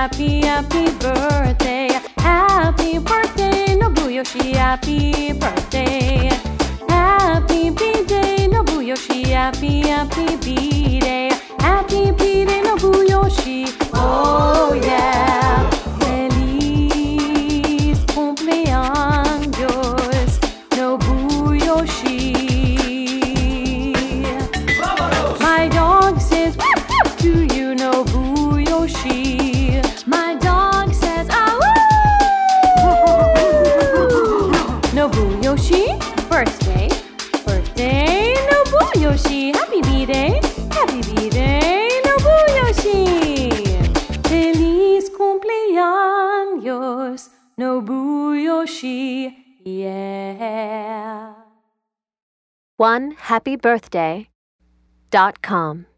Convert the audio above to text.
happy, happy birthday. Happy birthday, Nobuyoshi, happy birthday. Happy B-Day, Nobuyoshi, happy, happy B-Day. Happy B-Day, Nobuyoshi, oh yeah. Feliz cumpleaños, Nobuyoshi. My dog says to you, Nobuyoshi. My dog says Nobuyoshi, birthday, birthday, Nobuyoshi. Happy B-Day, happy B-Day, Nobuyoshi. Feliz cumpleaños, Nobuyoshi, yeah. OneHappyBirthday.com